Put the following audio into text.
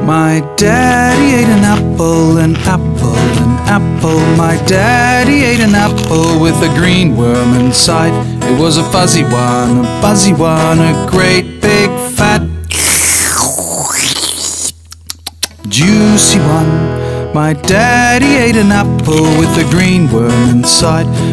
My daddy ate an apple, an apple, an apple. My daddy ate an apple with a green worm inside. It was a fuzzy one, a fuzzy one, a great big fat juicy one. My daddy ate an apple with a green worm inside.